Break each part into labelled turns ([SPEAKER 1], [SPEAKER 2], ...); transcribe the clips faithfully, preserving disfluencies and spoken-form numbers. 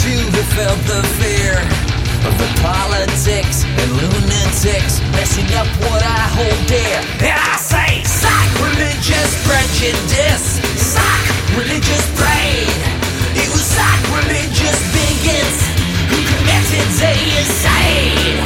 [SPEAKER 1] you have felt the fear of the politics and lunatics messing up what I hold dear. And I say, sacrilegious prejudice, sacrilegious pride. It was sacrilegious bigots who committed deicide.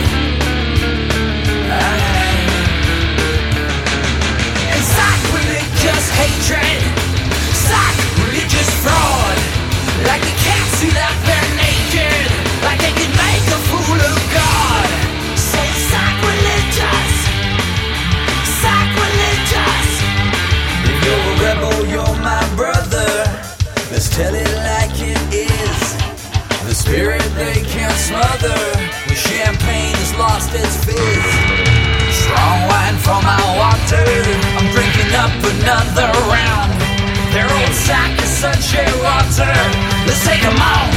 [SPEAKER 1] And sacrilegious hatred, sacrilegious fraud. Like they can't see that they're naked, like they can make a fool of God. So sacrilegious, sacrilegious. If you're a rebel, you're my brother. Let's tell it like it is. The spirit they can't smother when champagne has lost its fizz. Strong wine for my water, I'm drinking up another round. Their old sack is such a rotter. Let's take them all